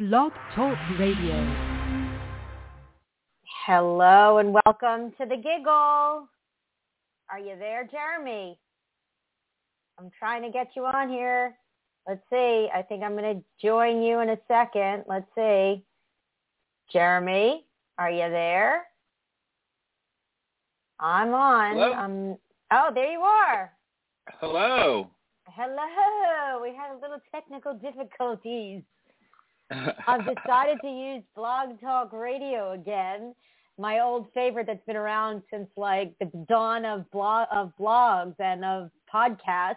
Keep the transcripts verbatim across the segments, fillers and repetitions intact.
Blog Talk Radio. Hello and welcome to the Giggle. Are you there, Jeremy? I'm trying to get you on here. Let's see. I think I'm going to join you in a second. Let's see. Jeremy, are you there? I'm on. Hello? Um, oh, there you are. Hello. Hello. We had a little technical difficulties. I've decided to use Blog Talk Radio again, my old favorite that's been around since like the dawn of blog of blogs and of podcasts.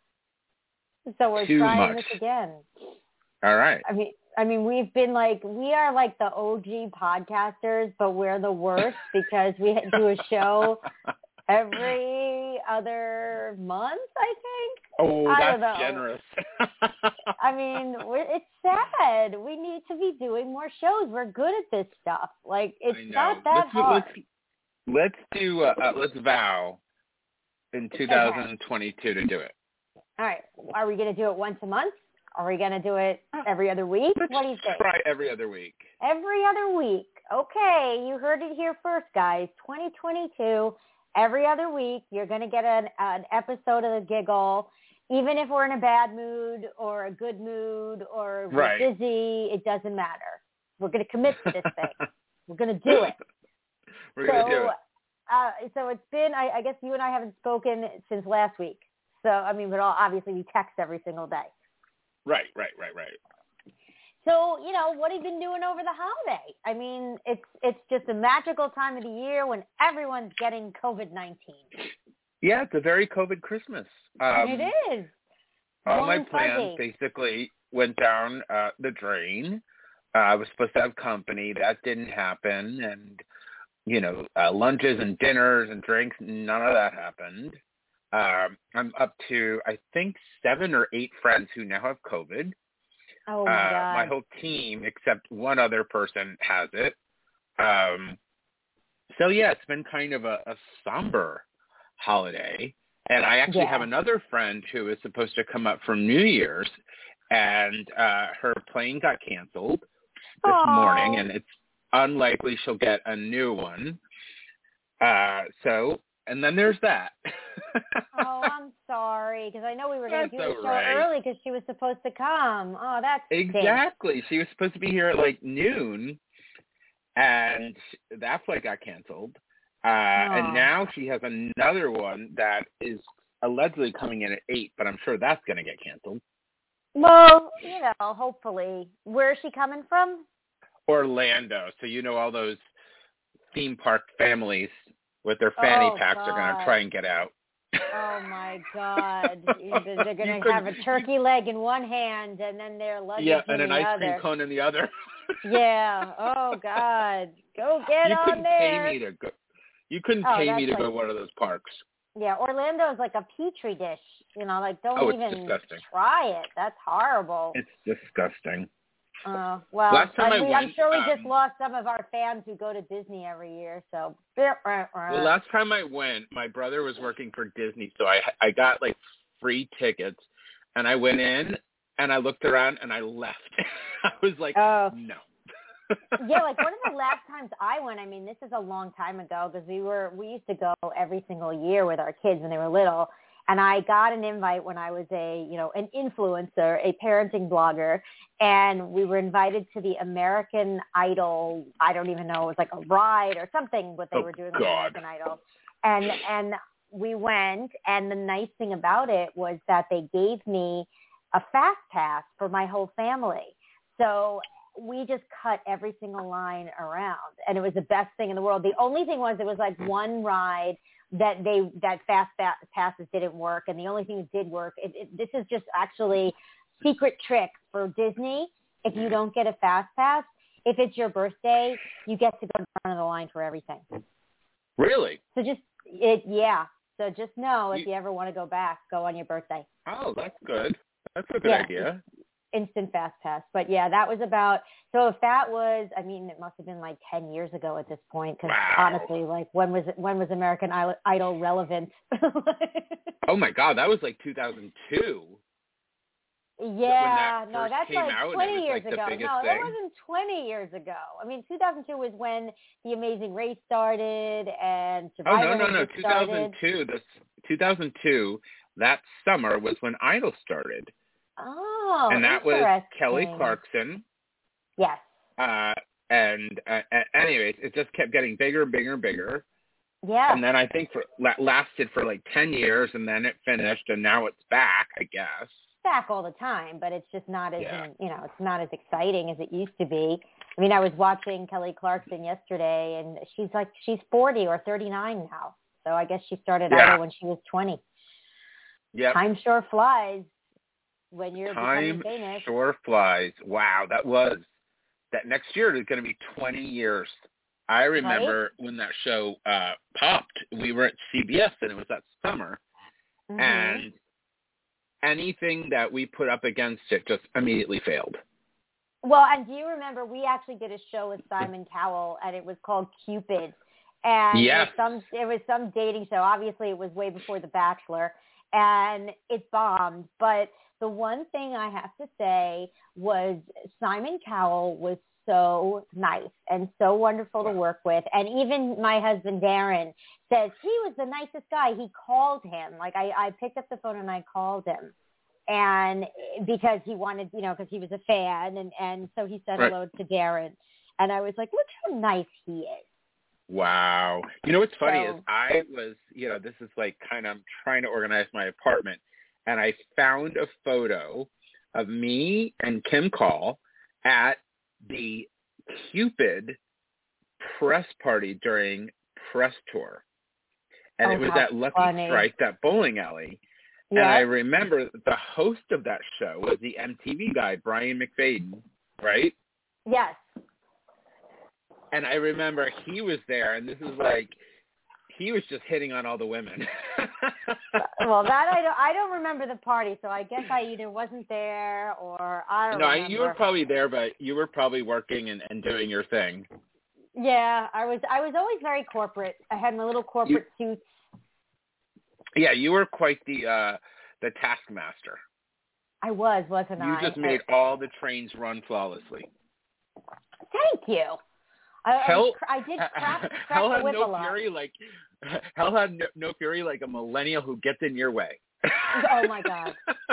So we're Too trying much. this again. All right. I mean, I mean, we've been like, we are like the O G podcasters, but we're the worst because we do a show every other month, I think. Oh, I that's don't know. generous. I mean, we're, it's sad. We need to be doing more shows. We're good at this stuff. Like, it's I know. not that let's, hard. Let's, let's do, uh, uh, let's vow in two thousand twenty-two to do it. All right. Are we going to do it once a month? Are we going to do it every other week? Let's What do you think? try every other week. Every other week. Okay. You heard it here first, guys. twenty twenty-two, every other week, you're going to get an, an episode of The Giggle. Even if we're in a bad mood or a good mood or we're Right. busy, it doesn't matter. We're going to commit to this thing. We're going to do it. We're so, going to do it. Uh, so it's been, I, I guess you and I haven't spoken since last week. So, I mean, but all, obviously we text every single day. Right, right, right, right. So, you know, what have you been doing over the holiday? I mean, it's it's just a magical time of the year when everyone's getting covid nineteen. Yeah, it's a very COVID Christmas. Um, It is. All Warm my and plans fuzzy. basically went down uh, the drain. Uh, I was supposed to have company. That didn't happen. And, you know, uh, lunches and dinners and drinks, none of that happened. Um, I'm up to, I think, seven or eight friends who now have COVID. Oh, my uh, God. My whole team, except one other person, has it. Um, so, yeah, it's been kind of a, a somber holiday. And I actually Yeah. have another friend who is supposed to come up for New Year's, and uh, her plane got canceled this Aw. morning, and it's unlikely she'll get a new one. Uh, so, and then there's that. Oh, I'm sorry, because I know we were going to do That's the all show right. early because she was supposed to come. Oh, that's Exactly. She was supposed to be here at like noon, and that flight got canceled. Uh, Aw. and now she has another one that is allegedly coming in at eight, but I'm sure that's going to get canceled. Well, you know, hopefully. Where is she coming from? Orlando. So you know all those theme park families with their fanny Oh, packs are going God. to try and get out. Oh, my God. They're going You to have a couldn't- turkey leg in one hand and then their luggage Yeah, in and an the ice other. cream cone in the other. Yeah. Oh, God. Go get you on couldn't there. pay me to go. You couldn't Oh, pay me that's to go like- to one of those parks. Yeah, Orlando is like a petri dish. You know, like don't Oh, it's even disgusting. try it. That's horrible. It's disgusting. Uh, well, Last time I, I we, went, I'm sure we um, just lost some of our fans who go to Disney every year. So, Well, last time I went, my brother was working for Disney, so I I got like free tickets, and I went in and I looked around and I left. I was like, Oh. no. Yeah, like one of the last times I went, I mean, this is a long time ago because we were we used to go every single year with our kids when they were little. And I got an invite when I was a, you know, an influencer, a parenting blogger, and we were invited to the American Idol. I don't even know, it was like a ride or something what they Oh, were doing on God. American Idol. And and we went, and the nice thing about it was that they gave me a fast pass for my whole family. So we just cut every single line around, and it was the best thing in the world. The only thing was it was like one ride that they that fast passes didn't work, and the only thing that did work. It, it, this is just actually secret trick for Disney. If you don't get a fast pass, if it's your birthday, you get to go in front of the line for everything. Really? So just it, yeah. So just know if You- you ever want to go back, go on your birthday. Oh, that's good. That's a good Yeah. idea. Instant fast pass. But yeah, that was about, so if that was, I mean, it must have been like ten years ago at this point. Because Wow. honestly, like when was it, when was American Idol relevant? Oh my God, that was like two thousand two. Yeah, that no, first that's came like out, twenty and it was years like the ago. biggest No, thing. that wasn't twenty years ago. I mean, two thousand two was when The Amazing Race started and Oh Survivor no, no, had no, just two started. thousand two. This two thousand two. That summer was when Idol started. Oh, and that was Kelly interesting. Clarkson. Yes. Uh, and uh, anyways, it just kept getting bigger, bigger, bigger. Yeah. And then I think for lasted for like ten years, and then it finished, and now it's back, I guess. Back all the time, but it's just not as Yeah. you know, it's not as exciting as it used to be. I mean, I was watching Kelly Clarkson yesterday, and she's like she's forty or thirty-nine now. So I guess she started Yeah. Idol when she was twenty. Yep. Time sure flies when you're Time becoming famous. sure flies. Wow, that was that next year is going to be twenty years. I remember Right? when that show uh, popped. We were at C B S, and it was that summer, Mm-hmm. and anything that we put up against it just immediately failed. Well, and do you remember we actually did a show with Simon Cowell, and it was called Cupid, and Yes. it was some it was some dating show. Obviously, it was way before The Bachelor, and it bombed. But the one thing I have to say was Simon Cowell was so nice and so wonderful to work with, and even my husband Darren says he was the nicest guy. He called him like I, I picked up the phone and I called him. And because he wanted, you know, because he was a fan, and, and so he said Right. hello to Darren. And I was like, look how nice he is. Wow. You know what's funny So- is I was, you know, this is like kind of I'm trying to organize my apartment, and I found a photo of me and Kim Call at the Cupid press party during press tour. And Oh, it was how at Lucky funny. Strike, that bowling alley. Yeah. And I remember the host of that show was the M T V guy, Brian McFadden, right? Yes. And I remember he was there, and this is like, he was just hitting on all the women. Well, that I don't, I don't remember the party, so I guess I either wasn't there or I don't No, remember. you were probably there, but you were probably working and, and doing your thing. Yeah, I was. I was always very corporate. I had my little corporate You, suits. yeah, you were quite the uh, the taskmaster. I was, wasn't You I? just made all the trains run flawlessly. Thank you. I, Hell, I, I did crack, crack hell the had whip no a lot. fury like hell had no, no fury like a millennial who gets in your way. Oh my God.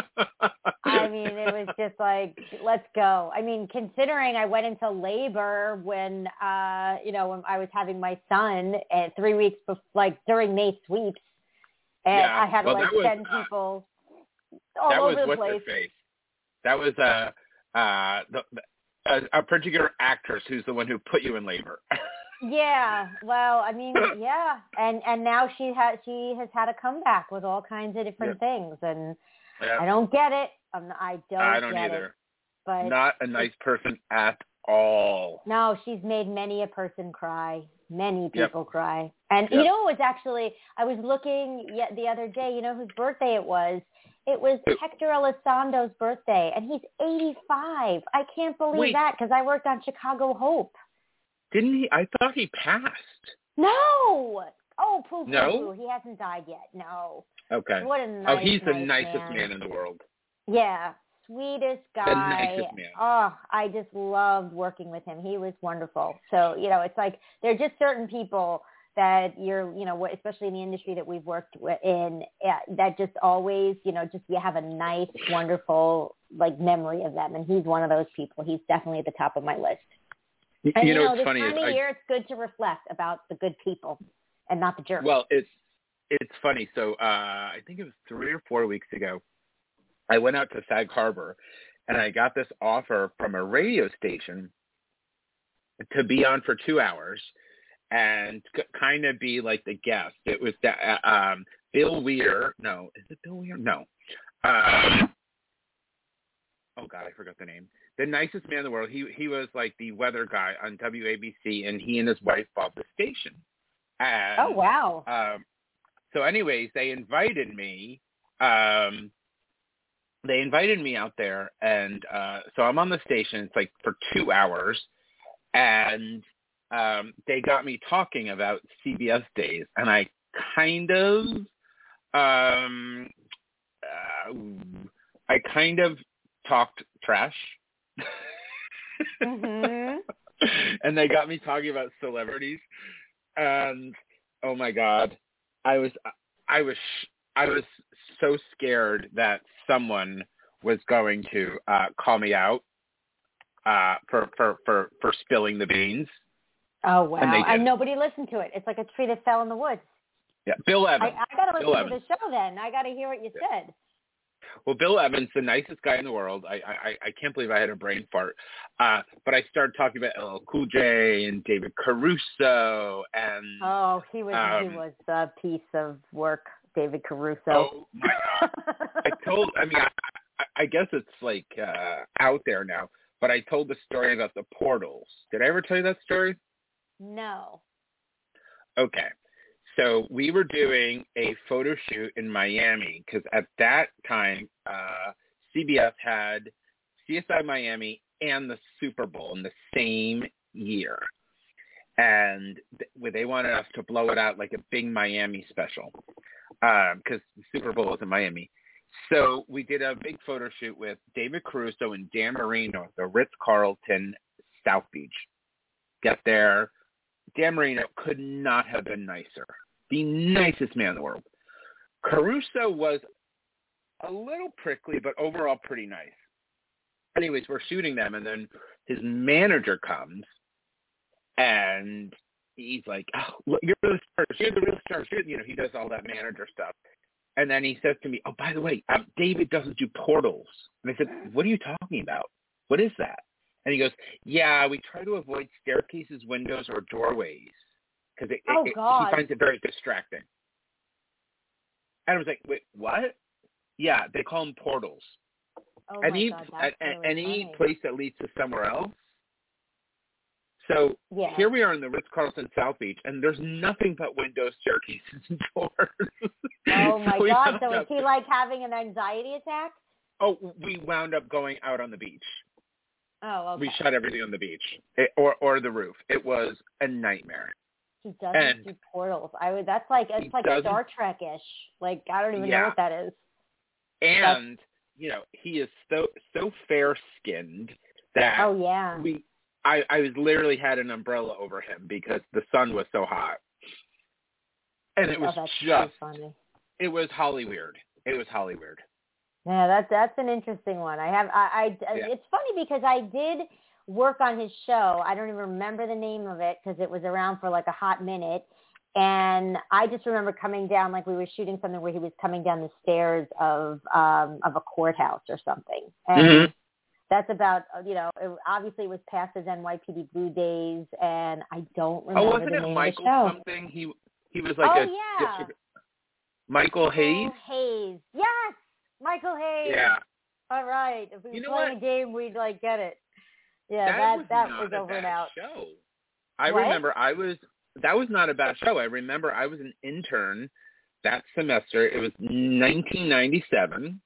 I mean, it was just like, let's go. I mean, considering I went into labor when, uh, you know, when I was having my son at three weeks, before, like during May sweeps, and Yeah. I had to Well, like that was, send uh, people all that over was the what's place. her face. That was uh, uh, the, the, a, a particular actress who's the one who put you in labor. Yeah, well, I mean, yeah, and and now she has she has had a comeback with all kinds of different Yep. things, and Yep. I don't get it. I'm, I don't. I don't get either. It, but Not a nice person at all. no, she's made many a person cry. Many Yep. people cry. And Yep. you know, it was actually I was looking yet the other day. You know whose birthday it was? It was Hector Elizondo's birthday, and he's eighty-five. I can't believe Wait. that because I worked on Chicago Hope. Didn't he? I thought he passed. No. Oh, poo, poo, No? poo. He hasn't died yet. No. Okay. What a nice, oh, he's the nice nicest man. man in the world. Yeah. Sweetest guy. nicest man. Oh, I just loved working with him. He was wonderful. So, you know, it's like there are just certain people that you're, you know, especially in the industry that we've worked in, that just always, you know, just you have a nice, wonderful, like, memory of them. And he's one of those people. He's definitely at the top of my list. And, you you know, know, what's this funny time is of I, year, it's good to reflect about the good people and not the jerks. well, it's it's funny. So uh, I think it was three or four weeks ago, I went out to Sag Harbor, and I got this offer from a radio station to be on for two hours and c- kind of be like the guest. It was uh, um, Bill Weir. No, is it Bill Weir? No. Uh, oh God, I forgot the name. The nicest man in the world. He he was like the weather guy on W A B C, and he and his wife bought the station. And, oh, wow. Um, so, anyways, they invited me. Um, they invited me out there, and uh, so I'm on the station. It's like for two hours, and um, they got me talking about C B S days, and I kind of, um, uh, I kind of talked trash. Mm-hmm. And they got me talking about celebrities. And, oh, my God, I was, I was, I was so scared that someone was going to uh, call me out uh, for, for, for, for spilling the beans. Oh, wow. And, and nobody listened to it. It's like a tree that fell in the woods. Yeah, Bill Evans. I, I got to listen Bill to Evans. the show then. I got to hear what you yeah. said. Well, Bill Evans, the nicest guy in the world. I I, I can't believe I had a brain fart. Uh, but I started talking about L L Cool J and David Caruso and oh, he was um, he was a piece of work, David Caruso. Oh my God! I told. I mean, I, I guess it's like uh, out there now. But I told the story about the portals. Did I ever tell you that story? No. Okay. So we were doing a photo shoot in Miami because at that time, uh, C B S had C S I Miami and the Super Bowl in the same year. And th- they wanted us to blow it out like a big Miami special because um, the Super Bowl was in Miami. So we did a big photo shoot with David Caruso and Dan Marino at the Ritz-Carlton South Beach. Get there. Dan Marino could not have been nicer. The nicest man in the world. Caruso was a little prickly, but overall pretty nice. Anyways, we're shooting them, and then his manager comes, and he's like, oh, look, you're the stars. You're the real stars. You're, you know, he does all that manager stuff. And then he says to me, oh, by the way, um, David doesn't do portals. And I said, what are you talking about? What is that? And he goes, yeah, we try to avoid staircases, windows, or doorways. Because it, oh, it, God. he finds it very distracting. And I was like, wait, what? Yeah, they call them portals. Oh, any my God, that's a, really any funny. place that leads to somewhere else. So yeah. here we are in the Ritz-Carlton South Beach, and there's nothing but windows, staircases, and doors. Oh, my so God. So up, is he like having an anxiety attack? Oh, we wound up going out on the beach. Oh, okay. We shot everything on the beach it, or or the roof. It was a nightmare. He doesn't and do portals. I would. That's like it's like Star Trek-ish. Like I don't even yeah. know what that is. And that's, you know, he is so so fair skinned that oh yeah. we I, I was literally had an umbrella over him because the sun was so hot. And it was oh, that's just so funny. It was Holly weird. It was Holly weird. Yeah, that's that's an interesting one. I have I, I yeah. It's funny because I did work on his show. I don't even remember the name of it because it was around for like a hot minute. And I just remember coming down, like we were shooting something where he was coming down the stairs of um, of a courthouse or something. And mm-hmm. that's about, you know, it, obviously it was past his N Y P D Blue days, and I don't remember oh, wasn't the it name Michael of the show. something? He he was like oh, a yeah. district... Michael Hayes? Michael Hayes. Yes, Michael Hayes. Yeah. All right. If we you were know playing what? a game, we'd like get it. Yeah, that that was that not was a over bad and out. show. I What? remember I was that was not a bad show. I remember I was an intern that semester. It was nineteen ninety-seven.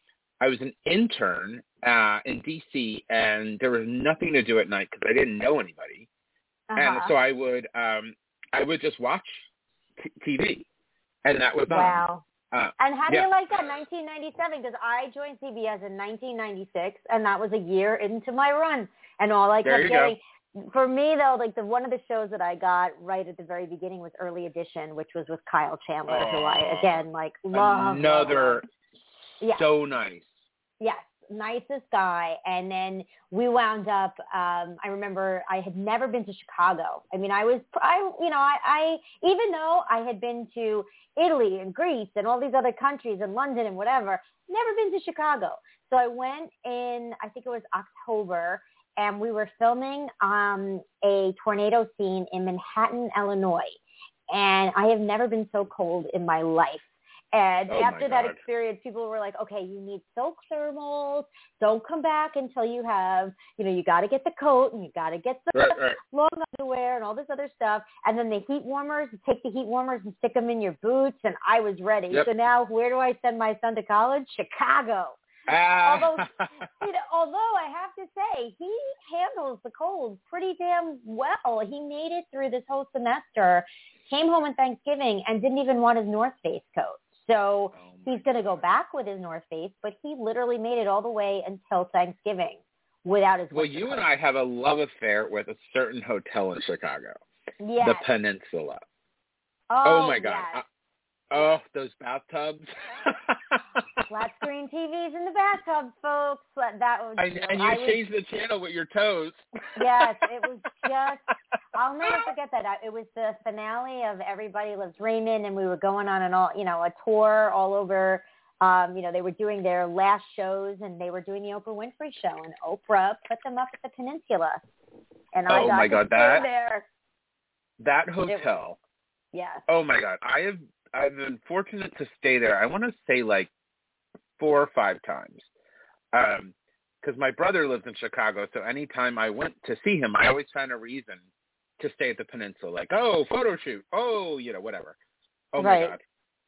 I was an intern uh, in D C, and there was nothing to do at night because I didn't know anybody, Uh-huh. and so I would um, I would just watch t- T V, and that was wow. on. Uh, and how do yeah. you like that, nineteen ninety-seven? Because I joined C B S in nineteen ninety-six, and that was a year into my run. And all I There kept you getting, go. for me though, like the one of the shows that I got right at the very beginning was Early Edition, which was with Kyle Chandler, oh, who I again like love. Another love, love. Yeah. so nice. Yes, nicest guy. And then we wound up, um, I remember I had never been to Chicago. I mean, I was, I, you know, I, I, even though I had been to Italy and Greece and all these other countries and London and whatever, never been to Chicago. So I went in, I think it was October, and we were filming um, a tornado scene in Manhattan, Illinois. And I have never been so cold in my life. And oh after that God. experience, people were like, okay, you need silk thermals. Don't come back until you have, you know, you got to get the coat and you got to get the right, right. long underwear and all this other stuff. And then the heat warmers, you take the heat warmers and stick them in your boots. And I was ready. Yep. So now where do I send my son to college? Chicago. Ah. Although, you know, although I have to say, he handles the cold pretty damn well. He made it through this whole semester, came home on Thanksgiving, and didn't even want his North Face coat. So Oh he's going to go back with his North Face, but he literally made it all the way until Thanksgiving without his Well, winter you coat. and I have a love affair with a certain hotel in Chicago, Yes. the Peninsula. Oh, Oh my God. yes. I, oh, those bathtubs. Flat screen T Vs in the bathtub, folks. That was. I, and you I was, changed the channel with your toes. Yes, it was just. I'll never forget that. It was the finale of Everybody Loves Raymond, and we were going on an all, you know, a tour all over. Um, you know, they were doing their last shows, and they were doing the Oprah Winfrey show, and Oprah put them up at the Peninsula, and I Oh got my to God, stay that there. that It hotel. Yes. Oh my God, I have I've been fortunate to stay there. I want to say like four or five times, um, because my brother lives in Chicago. So anytime I went to see him, I always found a reason to stay at the Peninsula. Like, oh, photo shoot. Oh, you know, whatever. Oh my Right. God.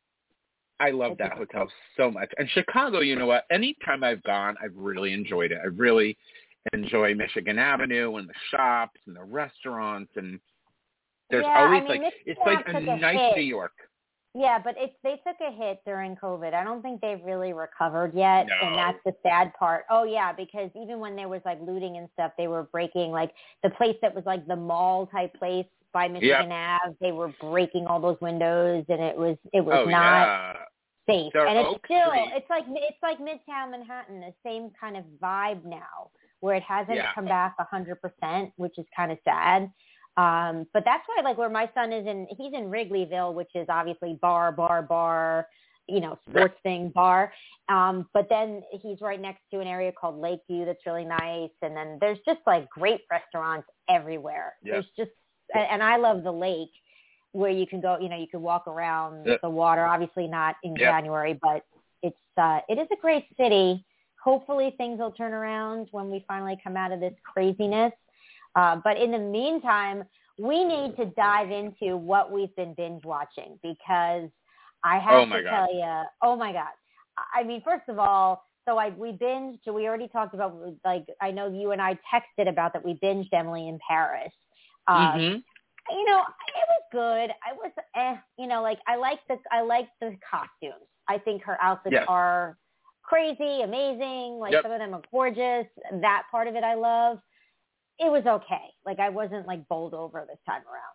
I love that hotel so much. And Chicago, you know what? Anytime I've gone, I've really enjoyed it. I really enjoy Michigan Avenue and the shops and the restaurants. And there's Yeah, always I mean, like, Michigan it's like Ave a took a nice hit. New York. Yeah, but it's they took a hit during COVID. I don't think they've really recovered yet, No. and that's the sad part. Oh yeah, because even when there was like looting and stuff, they were breaking like the place that was like the mall type place by Michigan Ave. They were breaking all those windows, and it was it was Oh, not yeah. safe. Their And it's Oak still Street. it's like it's like Midtown Manhattan, the same kind of vibe now, where it hasn't Yeah. come back a hundred percent, which is kind of sad. Um, but that's why, like, where my son is in, he's in Wrigleyville, which is obviously bar, bar, bar, you know, sports thing, bar. Um, but then he's right next to an area called Lakeview that's really nice. And then there's just like great restaurants everywhere. Yep. There's just, and, and I love the lake where you can go, you know, you can walk around Yep. the water, obviously not in Yep. January, but it's, uh, it is a great city. Hopefully things will turn around when we finally come out of this craziness. Uh, but in the meantime, we need to dive into what we've been binge watching because I have Oh, my to God. tell you, oh my God. I mean, first of all, so I we binged, we already talked about, like, I know you and I texted about that we binged Emily in Paris. Um, Mm-hmm. You know, it was good. I was, eh, you know, like I like the, I like the costumes. I think her outfits Yes. are crazy, amazing. Like Yep. some of them are gorgeous. That part of it I love. It was okay. Like I wasn't like bowled over this time around.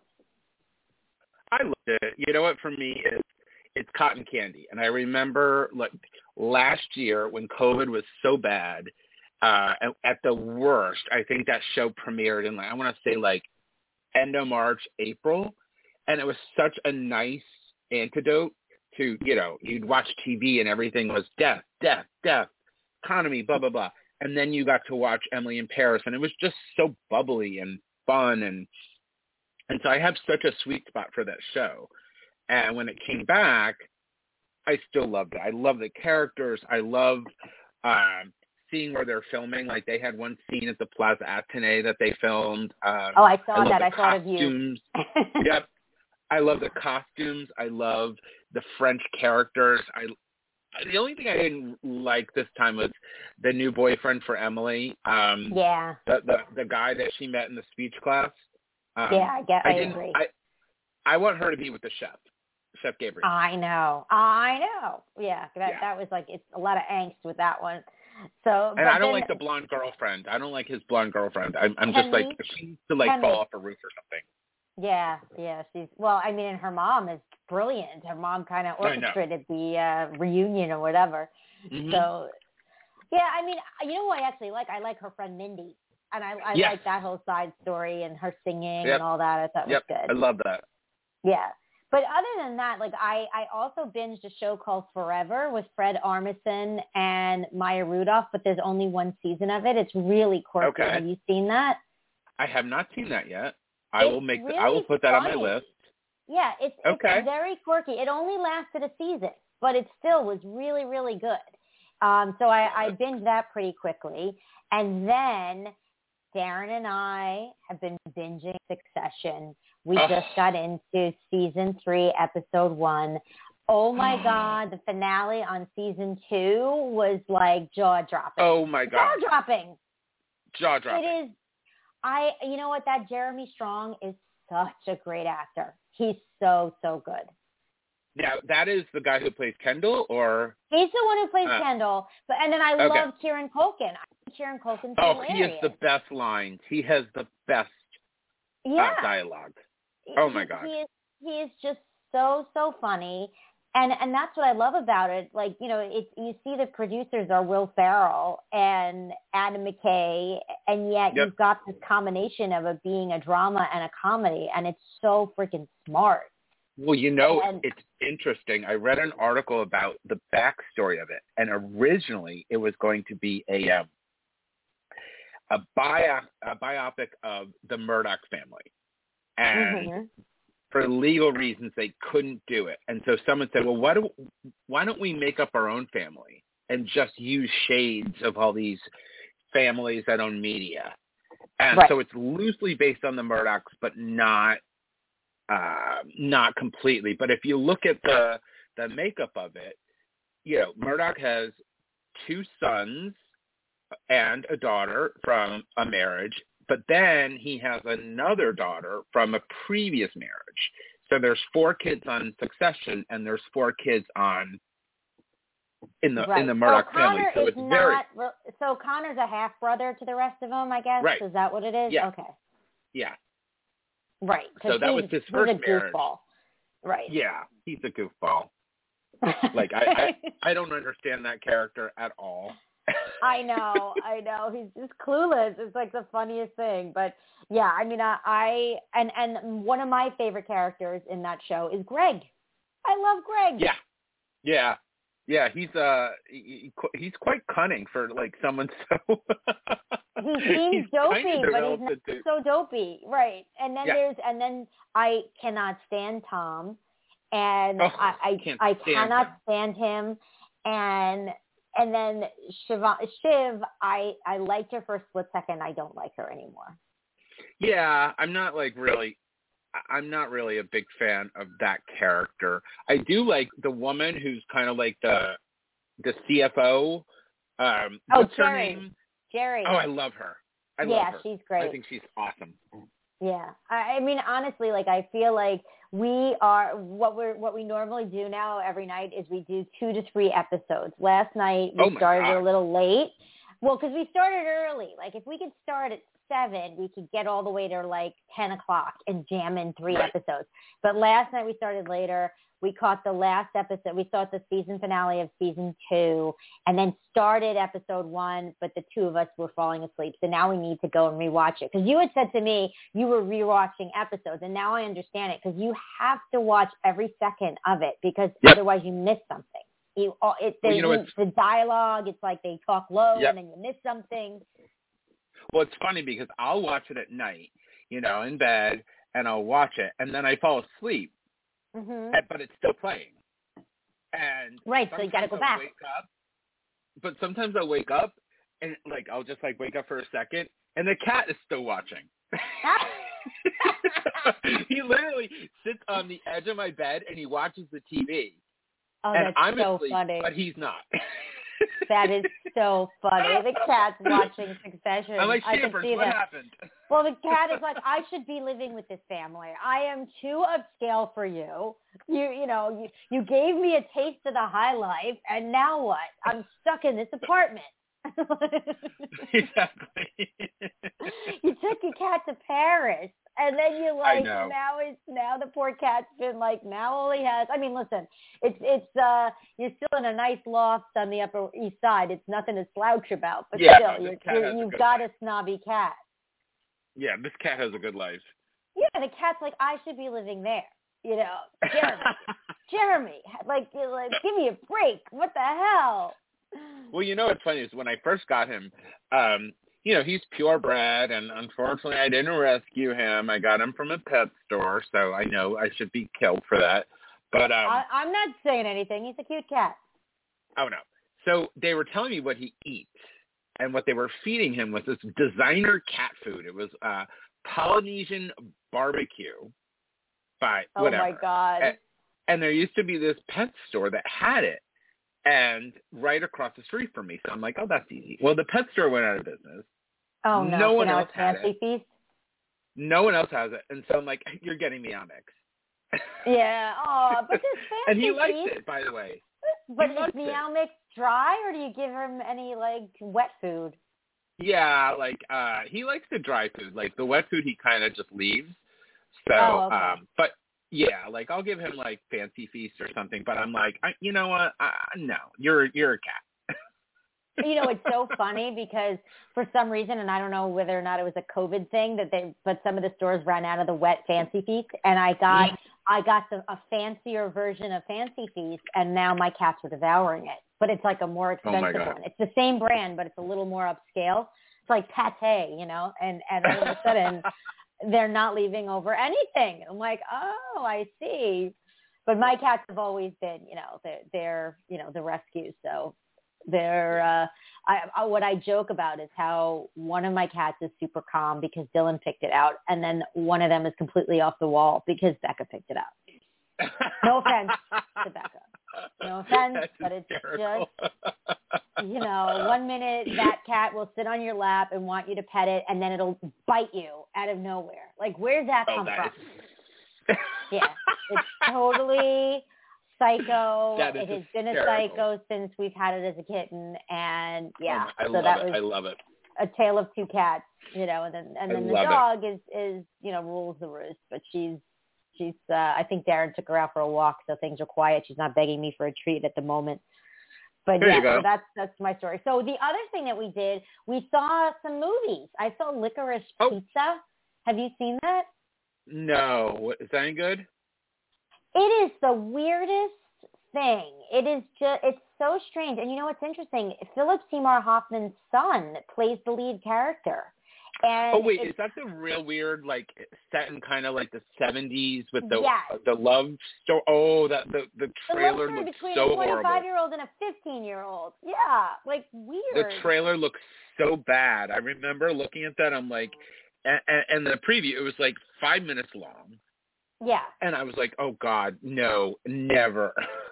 I loved it. You know what? For me, it's it's cotton candy. And I remember like last year when COVID was so bad, uh, at, at the worst, I think that show premiered in like, I want to say like end of March, April, and it was such a nice antidote to, you know, you'd watch T V and everything was death, death, death, economy, blah blah blah. And then you got to watch Emily in Paris, and it was just so bubbly and fun. And and so I have such a sweet spot for that show. And when it came back, I still loved it. I love the characters. I love um, seeing where they're filming. Like they had one scene at the Plaza Athénée that they filmed. Um, Oh, I saw I love that. the I thought of you. costumes. Yep. I love the costumes. I love the French characters. I The only thing I didn't like this time was the new boyfriend for Emily. Um, Yeah. The, the the guy that she met in the speech class. Um, Yeah, I get. I, I didn't. agree. I I want her to be with the chef, Chef Gabriel. I know. I know. Yeah, that Yeah. that was like it's a lot of angst with that one. So, And but I don't then, like the blonde girlfriend. I don't like his blonde girlfriend. I'm I'm Ken just like Leach? she needs to like Ken fall Leach. off a roof or something. Yeah, yeah. She's well. I mean, and her mom is brilliant. Her mom kind of I know. orchestrated the uh, reunion or whatever. Mm-hmm. So, yeah. I mean, you know what I actually like? I like her friend Mindy, and I, I Yes. like that whole side story and her singing Yep. and all that. I thought Yep. was I good. love that. Yeah. But other than that, like I, I also binged a show called Forever with Fred Armisen and Maya Rudolph, but there's only one season of it. It's really quirky. Okay. Have you seen that? I have not seen that yet. I It's will make. really The, I will put that on my funny. list. Yeah, it's Okay. it's very quirky. It only lasted a season, but it still was really, really good. Um, so I, I binged that pretty quickly. And then Darren and I have been binging Succession. We Oh. just got into season three, episode one. Oh my God, the finale on season two was like jaw dropping. Oh my Jaw God. dropping. Jaw dropping. It is. I, you know what? That Jeremy Strong is such a great actor. He's so, so good. Now, that is the guy who plays Kendall, or? He's the one who plays uh, Kendall. But and then I okay. love Kieran Culkin. I think Kieran Culkin's Oh, hilarious. he has the best lines. He has the best yeah. uh, dialogue. Oh, he, my God. He is, he is just so, so funny. And and that's what I love about it. Like, you know, it, you see the producers are Will Ferrell and Adam McKay, and yet Yep. you've got this combination of it being a drama and a comedy, and it's so freaking smart. Well, you know, and, it's interesting. I read an article about the backstory of it, and originally it was going to be a um, a, bio, a biopic of the Murdoch family. And mm-hmm. for legal reasons, they couldn't do it. And so someone said, well, why, do, why don't we make up our own family and just use shades of all these families that own media? And right. so it's loosely based on the Murdochs, but not uh, not completely. But if you look at the the makeup of it, you know, Murdoch has two sons and a daughter from a marriage, but then he has another daughter from a previous marriage. So there's four kids on Succession, and there's four kids on in the right. in the Murdoch so family. So is it's very not, so Connor's a half brother to the rest of them, I guess. Right. Is that what it is? Yeah. Okay. Yeah. Right. So that was his first he's a marriage. Goofball. Right. Yeah, he's a goofball. Like I, I, I don't understand that character at all. I know, I know. He's just clueless. It's like the funniest thing. But yeah, I mean, I, I and and one of my favorite characters in that show is Greg. I love Greg. Yeah, yeah, yeah. He's uh, he, he's quite cunning for like someone so. He seems he's dopey, kind of but he's not to... so dopey, right? And then yeah. there's and then I cannot stand Tom, and oh, I I, can't I stand cannot him. stand him, and. And then Shiv, Shiv, I, I liked her for a split second. I don't like her anymore. Yeah, I'm not like really, I'm not really a big fan of that character. I do like the woman who's kind of like the, the C F O. Um, oh, what's Jerry. her name? Jerry. Oh, I love her. I yeah, love her. she's great. I think she's awesome. Yeah, I, I mean, honestly, like I feel like we are what we're what we normally do now every night is we do two to three episodes. Last night we oh my started God. a little late. Well, because we started early. Like if we could start at seven, we could get all the way to like ten o'clock and jam in three right. episodes. But last night we started later. We caught the last episode. We saw the season finale of season two and then started episode one, but the two of us were falling asleep. So now we need to go and rewatch it. Because you had said to me you were rewatching episodes, and now I understand it because you have to watch every second of it because yep. otherwise you miss something. You, it, well, you know, it's, the dialogue, it's like they talk low yep. and then you miss something. Well, it's funny because I'll watch it at night, you know, in bed, and I'll watch it, and then I fall asleep. Mm-hmm. But it's still playing. And right, so you got to go I'll back. Wake up, but sometimes I'll wake up and like I'll just like wake up for a second, and the cat is still watching. He literally sits on the edge of my bed and he watches the T V. Oh, and that's I'm so asleep, funny. but he's not. That is so funny. The cat's watching Succession. I'm like, I can Shivers, see what that. happened? Well, the cat is like, I should be living with this family. I am too upscale for you. You, you know, you, you gave me a taste of the high life, and now what? I'm stuck in this apartment. Exactly. You took your cat to Paris, and then you like I know. now it's now the poor cat's been like now all he has. I mean, listen, it's it's uh you're still in a nice loft on the Upper East Side. It's nothing to slouch about, but yeah, still, no, you're, cat you're, has a you've good got life. a snobby cat. Yeah, this cat has a good life. Yeah, the cat's like, I should be living there. You know, Jeremy, Jeremy, like, like, give me a break. What the hell? Well, you know what's funny is when I first got him, um, you know, he's purebred, and unfortunately I didn't rescue him. I got him from a pet store, so I know I should be killed for that. But um, I, I'm not saying anything. He's a cute cat. Oh, no. So they were telling me what he eats, and what they were feeding him was this designer cat food. It was uh, Polynesian barbecue by Oh, whatever. my God. And, and there used to be this pet store that had it. And right across the street from me. So I'm like, oh, that's easy. Well, the pet store went out of business. Oh, no. No so one now else it's had Fancy it. Feast? No one else has it. And so I'm like, you're getting me Amex. Yeah. Oh, but this fancy And he likes feast, it, by the way. But He is likes Meow it. Mix dry, or do you give him any like wet food? Yeah, like uh he likes the dry food. Like the wet food he kind of just leaves. So, Oh, okay. um but yeah, like I'll give him like Fancy Feast or something, but I'm like, I, you know what? Uh, no, you're you're a cat. You know, it's so funny because for some reason, and I don't know whether or not it was a COVID thing, that they, but some of the stores ran out of the wet Fancy Feast, and I got, Yeah. I got the, a fancier version of Fancy Feast, and now my cats are devouring it. But it's like a more Oh my expensive God. one. It's the same brand, but it's a little more upscale. It's like pate, you know, and and all of a sudden they're not leaving over anything. I'm like, oh, I see. But my cats have always been, you know, they're, they're you know, the rescues, so. They're, uh, I, I, what I joke about is how one of my cats is super calm because Dylan picked it out, and then one of them is completely off the wall because Becca picked it out. No offense to Becca. No offense, That's but it's hysterical. just, you know, one minute that cat will sit on your lap and want you to pet it, and then it'll bite you out of nowhere. Like, where's that Oh, come that from? is- Yeah, it's totally psycho. That is It has been a hysterical. psycho since we've had it as a kitten, and yeah, Oh, I so love that it. was I love it. a tale of two cats, you know. And then and I then the love it. dog is is you know rules the roost, but she's she's. Uh, I think Darren took her out for a walk, so things are quiet. She's not begging me for a treat at the moment. But There you yeah, go. so that's that's my story. So the other thing that we did, we saw some movies. I saw Licorice Oh. Pizza. Have you seen that? No. What, is that any good? It is the weirdest thing. It is just, it's so strange. And you know what's interesting? Philip Seymour Hoffman's son plays the lead character. And Oh, wait, it's, is that the real weird, like, set in kind of like the seventies with the Yes. the love story? Oh, that the, the the love trailer story looks between so a horrible. twenty-five-year-old and a fifteen-year-old. Yeah, like The weird. trailer looks so bad. I remember looking at that, I'm like, and, and the preview, it was like five minutes long. Yeah. And I was like, oh, God, no, never.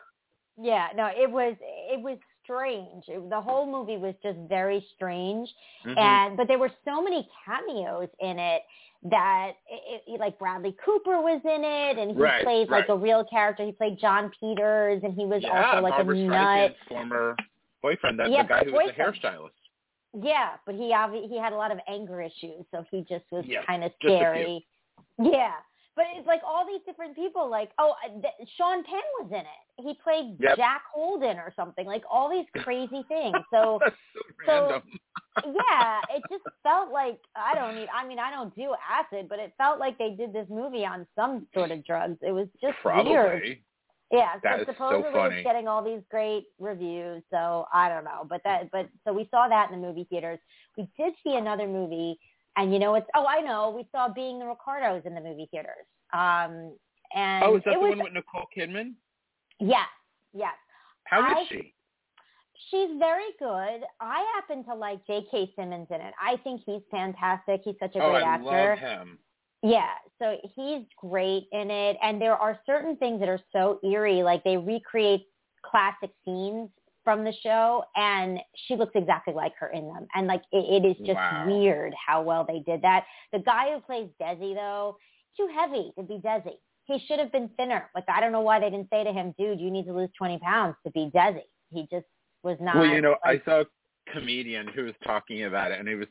Yeah, no, it was it was strange. It, the whole movie was just very strange, Mhm. and but there were so many cameos in it that it, it, like Bradley Cooper was in it, and he Right, played like right. a real character. He played John Peters, and he was yeah, also like Barbara a nut. Streisand's former boyfriend, that, Yeah, the guy who was a boyfriend. hairstylist. Yeah, but he obvi- he had a lot of anger issues, so he just was Yes, kind of just a scary. Yeah. But it's like all these different people, like, oh, th- Sean Penn was in it. He played Yep. Jack Holden or something, like all these crazy things. So, That's so so random. yeah, it just felt like, I don't need, I mean, I don't do acid, but it felt like they did this movie on some sort of drugs. It was just Probably. weird. Yeah, That so is so supposedly funny. it's getting all these great reviews, so I don't know. But that, but so we saw that in the movie theaters. We did see another movie, and you know, it's, oh, I know, we saw Being the Ricardos in the movie theaters. Um, and Oh, is that it the was, one with Nicole Kidman? yes, yes. How is I- she? She's very good. I happen to like J K. Simmons in it. I think he's fantastic. He's such a Oh, great I actor. love him. Yeah, so he's great in it. And there are certain things that are so eerie, like they recreate classic scenes from the show, and she looks exactly like her in them. And like it, it is just Wow. weird how well they did that. The guy who plays Desi, though, too heavy to be Desi. He should have been thinner. Like, I don't know why they didn't say to him, dude, you need to lose twenty pounds to be Desi. He just was not. Well, you know, like, I saw a comedian who was talking about it, and it was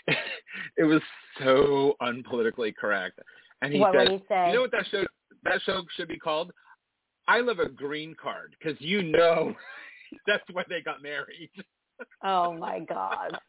it was so unpolitically correct. And he what said, would he say? "You know what that show that show should be called? I Live a Green Card," because you know that's why they got married. Oh my God.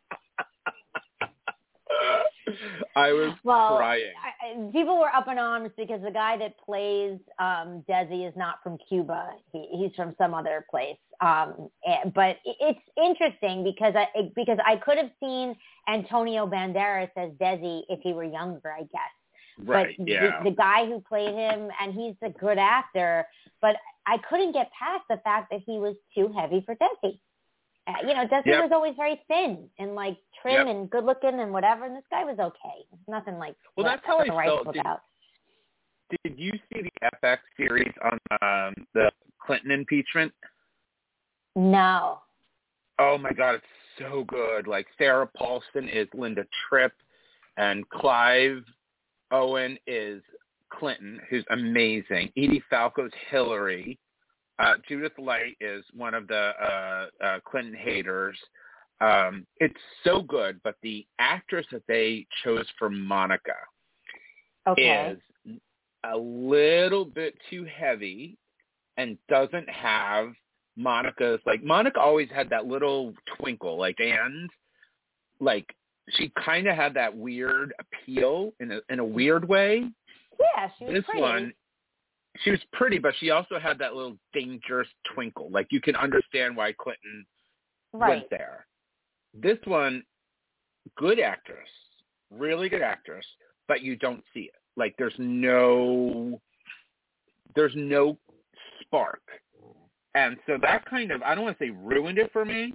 I was Well, crying. I, I, people were up in arms because the guy that plays um, Desi is not from Cuba. He, he's from some other place. Um, and, but it, it's interesting because I it, because I could have seen Antonio Banderas as Desi if he were younger, I guess. Right, but yeah. the, the guy who played him, and he's a good actor, but I couldn't get past the fact that he was too heavy for Desi. Uh, you know, Desi Yep. was always very thin and like trim Yep. and good looking and whatever, and this guy was okay. There's nothing like Well, what- that's how I what's felt. right Did, about. did you see the F X series on um, the Clinton impeachment? No. Oh my God, it's so good. Like Sarah Paulson is Linda Tripp, and Clive Owen is Clinton, who's amazing. Edie Falco's Hillary. Uh, Judith Light is one of the uh, uh, Clinton haters. Um, it's so good, but the actress that they chose for Monica Okay. is a little bit too heavy and doesn't have Monica's, like, Monica always had that little twinkle, like, and, like, she kind of had that weird appeal in a, in a weird way. Yeah, she was This pretty. one, she was pretty, but she also had that little dangerous twinkle. Like, you can understand why Clinton right. went there. This one, good actress, really good actress, but you don't see it. Like, there's no, there's no spark. And so that kind of, I don't want to say ruined it for me,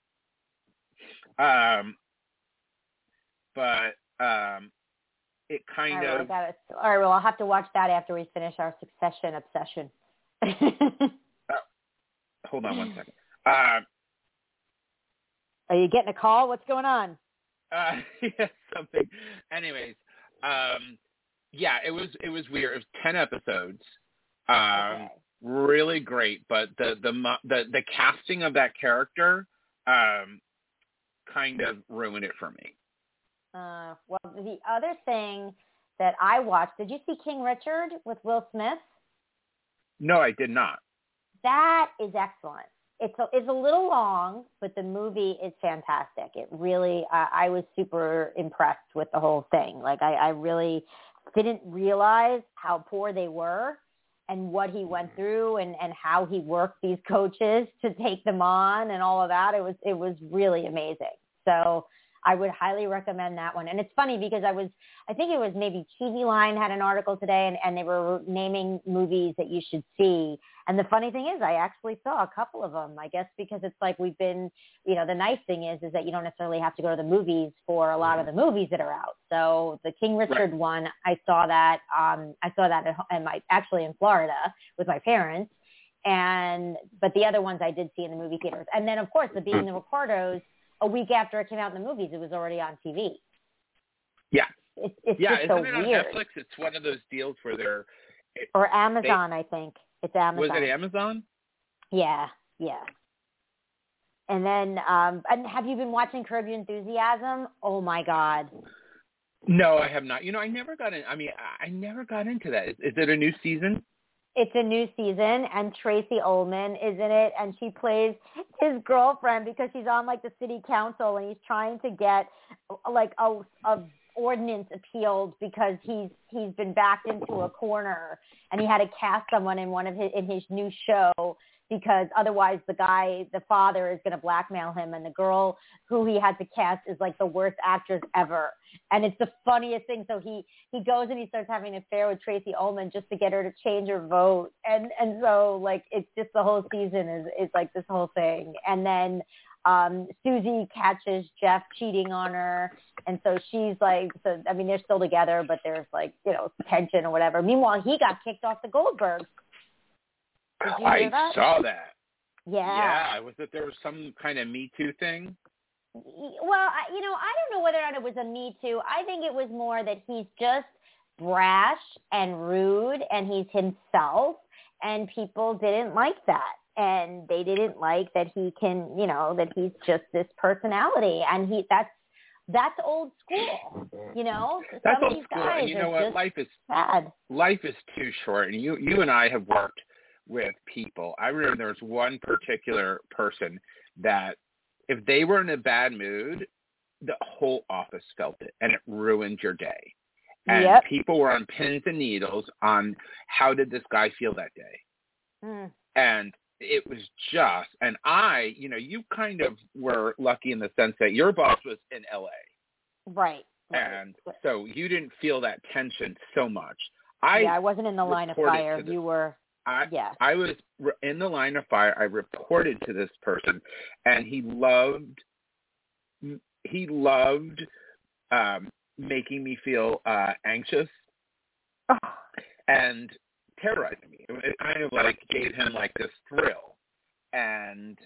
um, but um, it kind all right, of. Well, I got it. All right, well, I'll have to watch that after we finish our Succession obsession. oh, hold on one second. Uh, Are you getting a call? What's going on? uh, yeah, something. Anyways, um, yeah, it was it was weird. It was ten episodes. Um, Okay. Really great, but the the the the casting of that character um, kind of ruined it for me. Uh, well, the other thing that I watched, did you see King Richard with Will Smith? No, I did not. That is excellent. It's a, it's a little long, but the movie is fantastic. It really, uh, I was super impressed with the whole thing. Like, I, I really didn't realize how poor they were and what he went through and, and how he worked these coaches to take them on and all of that. It was, it was really amazing. So I would highly recommend that one. And it's funny because I was, I think it was maybe T V Line had an article today and, and they were naming movies that you should see. And the funny thing is I actually saw a couple of them, I guess, because it's like we've been, you know, the nice thing is, is that you don't necessarily have to go to the movies for a lot of the movies that are out. So the King Richard Right. one, I saw that, um, I saw that at, in my, actually in Florida with my parents. And, but the other ones I did see in the movie theaters. And then of course the Being the Ricardos, a week after it came out in the movies, it was already on T V. Yeah. It's, it's yeah, just isn't so it on weird. Netflix? It's one of those deals where they're it, or Amazon, they, I think. It's Amazon. Was it Amazon? Yeah, yeah. And then, um, and have you been watching Curb Your Enthusiasm? Oh my God. No, I have not. You know, I never got in. I mean, I never got into that. Is, is it a new season? It's a new season, and Tracy Ullman is in it, and she plays his girlfriend because she's on like the city council, and he's trying to get like a, a ordinance appealed because he's he's been backed into a corner, and he had to cast someone in one of his in his new show because otherwise the guy, the father, is going to blackmail him, and the girl who he had to cast is like the worst actress ever. And it's the funniest thing. So he, he goes and he starts having an affair with Tracy Ullman just to get her to change her vote. And, and so like, it's just the whole season is, is like this whole thing. And then um, Susie catches Jeff cheating on her. And so she's like, so, I mean, they're still together, but there's like, you know, tension or whatever. Meanwhile, he got kicked off the Goldbergs. Did you hear I that? saw that. Yeah. Yeah. Was it there was some kind of Me Too thing? Well, I, you know, I don't know whether or not it was a Me Too. I think it was more that he's just brash and rude and he's himself, and people didn't like that. And they didn't like that he can, you know, that he's just this personality. And he that's that's old school, you know. That's Some of old these school. guys And you know are what? Life is sad. life is too short. And you you and I have worked with people. I remember there was one particular person that if they were in a bad mood, the whole office felt it, and it ruined your day. And Yep. people were on pins and needles on how did this guy feel that day. Mm. And it was just, and I, you know, you kind of were lucky in the sense that your boss was in L A. Right. right. And so you didn't feel that tension so much. I yeah, I wasn't in the line of fire. You were. I, yeah. I was in the line of fire. I reported to this person, and he loved, he loved um, making me feel uh, anxious Oh. and terrorizing me. It kind of like gave him like this thrill. And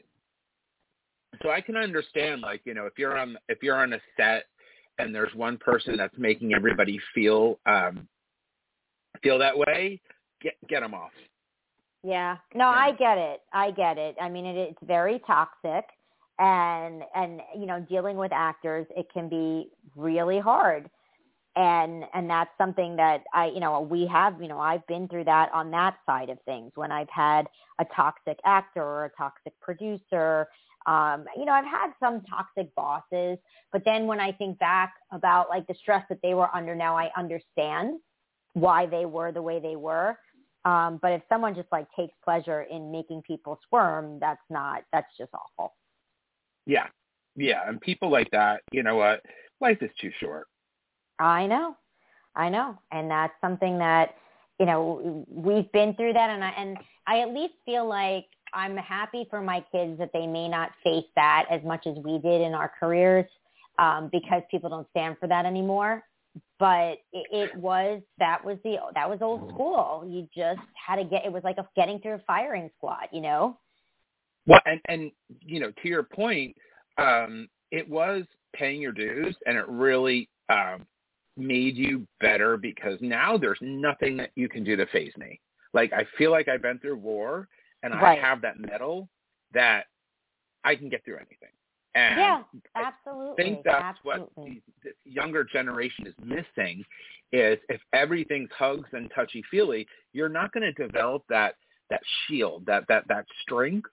so I can understand, like, you know, if you're on, if you're on a set and there's one person that's making everybody feel, um, feel that way, get get them off. Yeah. No, Yeah. I get it. I get it. I mean, it, it's very toxic, and and you know, dealing with actors, it can be really hard. And and that's something that I, you know, we have, you know, I've been through that on that side of things when I've had a toxic actor or a toxic producer. Um, you know, I've had some toxic bosses, but then when I think back about like the stress that they were under now, I understand why they were the way they were. Um, but if someone just like takes pleasure in making people squirm, that's not, that's just awful. Yeah. Yeah. And people like that, you know what? Life is too short. I know. I know. And that's something that, you know, we've been through that. And I, and I at least feel like I'm happy for my kids that they may not face that as much as we did in our careers, um, because people don't stand for that anymore. But it, it was, that was the, that was old school. You just had to get, it was like a getting through a firing squad, you know? Well, and, and, you know, to your point, um, it was paying your dues, and it really um, made you better, because now there's nothing that you can do to faze me. Like, I feel like I've been through war, and right. I have that mettle that I can get through anything. And yeah, absolutely. I think that's absolutely. what the, this younger generation is missing, is if everything's hugs and touchy-feely, you're not going to develop that that shield, that that that strength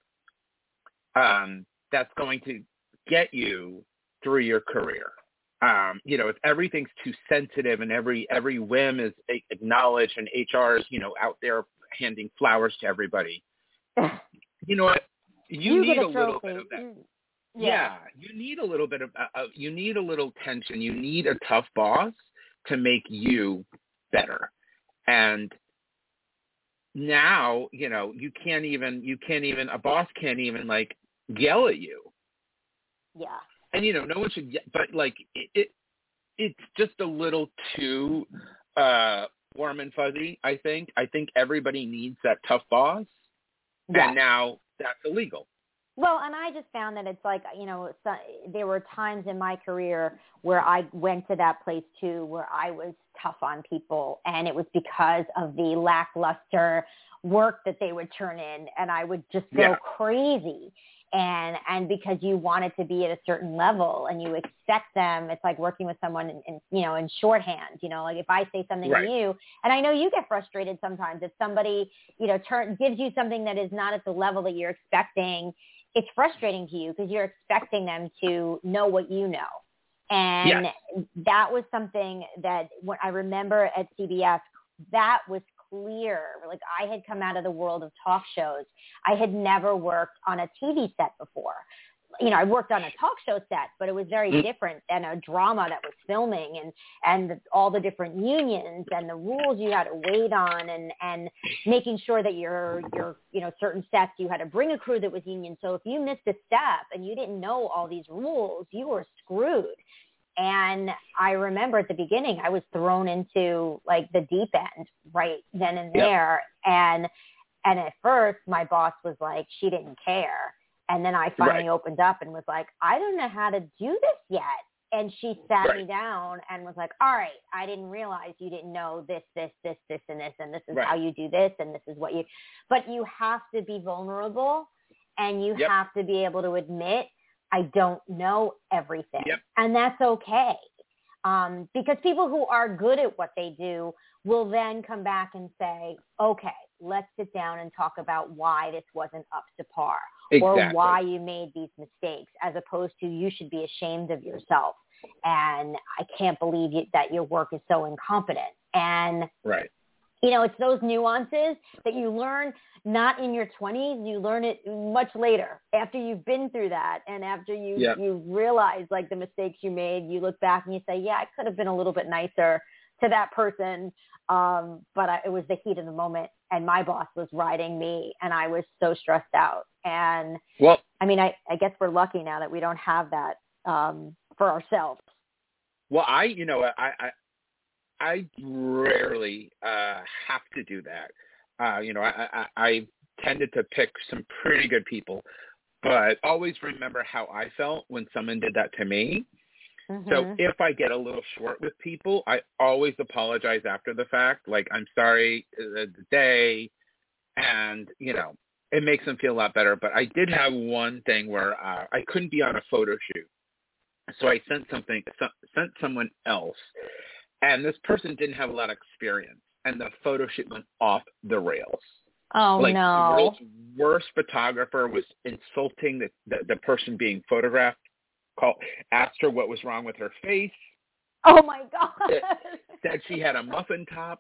um, that's going to get you through your career. Um, you know, if everything's too sensitive and every every whim is acknowledged, and H R is, you know, out there handing flowers to everybody, you know what? You, you need a, a little bit of that. Yeah. yeah, you need a little bit of, uh, you need a little tension. You need a tough boss to make you better. And now, you know, you can't even, you can't even, a boss can't even like yell at you. Yeah. And, you know, no one should, but like, it, it it's just a little too uh, warm and fuzzy, I think. I think everybody needs that tough boss. Yeah. And now that's illegal. Well, and I just found that it's like, you know, so, there were times in my career where I went to that place too, where I was tough on people, and it was because of the lackluster work that they would turn in, and I would just go yeah. crazy. And and because you wanted to be at a certain level and you expect them, it's like working with someone in, in you know, in shorthand, you know, like if I say something right. to you, and I know you get frustrated sometimes if somebody, you know, turn, gives you something that is not at the level that you're expecting. It's frustrating to you because you're expecting them to know what you know. And yes. that was something that when I remember at C B S, that was clear. Like, I had come out of the world of talk shows. I had never worked on a T V set before. You know, I worked on a talk show set, but it was very mm-hmm. different than a drama that was filming, and, and all the different unions and the rules you had to wait on, and, and making sure that your, your, you know, certain sets, you had to bring a crew that was union. So if you missed a step and you didn't know all these rules, you were screwed. And I remember at the beginning, I was thrown into like the deep end right then and there. Yep. And, and at first my boss was like, she didn't care. And then I finally right. opened up and was like, I don't know how to do this yet. And she sat right. me down and was like, all right, I didn't realize you didn't know this, this, this, this, and this, and this is right. how you do this, and this is what you, but you have to be vulnerable, and you yep. have to be able to admit, I don't know everything. Yep. And that's okay. Um, because people who are good at what they do will then come back and say, okay, let's sit down and talk about why this wasn't up to par. Exactly. Or why you made these mistakes, as opposed to you should be ashamed of yourself. And I can't believe you, that your work is so incompetent. And, right. you know, it's those nuances that you learn not in your twenties. You learn it much later after you've been through that. And after you, yep. you realize like the mistakes you made, you look back and you say, yeah, I could have been a little bit nicer to that person. Um, but I, it was the heat of the moment, and my boss was riding me, and I was so stressed out. And well, I mean, I, I guess we're lucky now that we don't have that um, for ourselves. Well, I, you know, I, I, I rarely uh, have to do that. Uh, you know, I, I, I tended to pick some pretty good people, but always remember how I felt when someone did that to me. Mm-hmm. So if I get a little short with people, I always apologize after the fact. Like, I'm sorry uh, the day, and, you know, it makes them feel a lot better. But I did have one thing where uh, I couldn't be on a photo shoot. So I sent something, sent someone else, and this person didn't have a lot of experience, and the photo shoot went off the rails. Oh, like, no. The world's worst photographer was insulting the, the, the person being photographed, called, asked her what was wrong with her face. Oh, my God. Said she had a muffin top.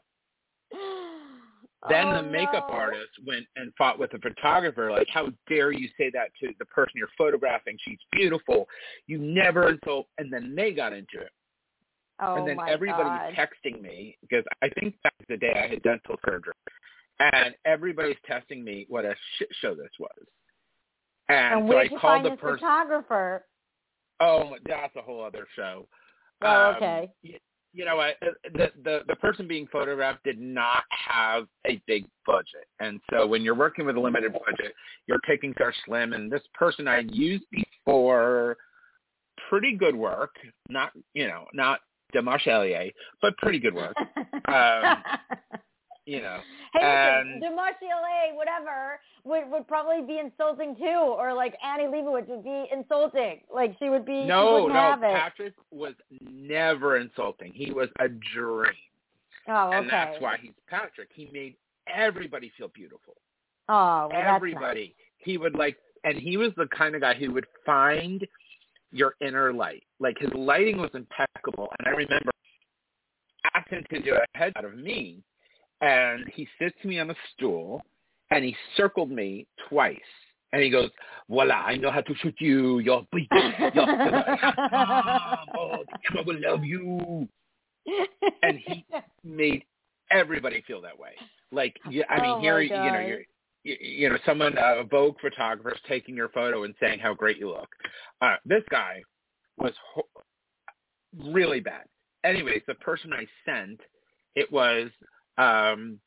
Then oh, the makeup no. artist went and fought with the photographer, like, how dare you say that to the person you're photographing? She's beautiful. You never insult. And then they got into it. Oh, and then my everybody God. was texting me, because I think that was the day I had dental surgery. And everybody's texting me what a shit show this was. And, And so where I did you called find the this person. photographer? Oh, that's a whole other show. Oh, Um, okay. you, you know what? The, the the person being photographed did not have a big budget, and so when you're working with a limited budget, your takings are slim. And this person I used before, pretty good work. Not you know not Demarchelier, but pretty good work. Um, you know. Hey, and, listen, Demarchelier, whatever, would would probably be insulting too, or like Annie Leibovitz would be insulting. Like she would be. No, she wouldn't no, have it. Patrick was never insulting. He was a dream. Oh, okay. And that's why he's Patrick. He made everybody feel beautiful. Oh, well, everybody. That's nice. He would like, and he was the kind of guy who would find your inner light. Like his lighting was impeccable. And I remember asked him to do a head out of me. And he sits me on a stool, and he circled me twice. And he goes, voila, I know how to shoot you. You're big. You're oh, the camera will love you. And he made everybody feel that way. Like, yeah, I mean, oh here, you know, you're, you, you know, someone, uh, a Vogue photographer is taking your photo and saying how great you look. Uh, this guy was ho- really bad. Anyways, the person I sent, it was, um,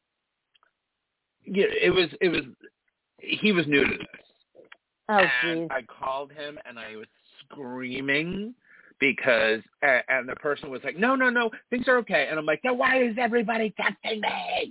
yeah, it was, it was, he was new to this. Oh, and geez. I called him and I was screaming because, and, and the person was like, no, no, no, things are okay. And I'm like, then why is everybody texting me?